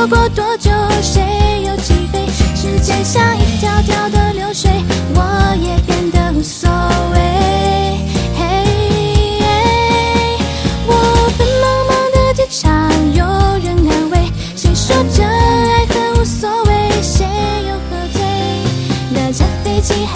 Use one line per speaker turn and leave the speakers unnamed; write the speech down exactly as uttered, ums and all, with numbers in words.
走过多久，谁又起飞？时间像一条条的流水，我也变得无所谓。嘿，我奔茫茫的机场，有人安慰，谁说真爱很无所谓？谁又喝醉？那架飞机。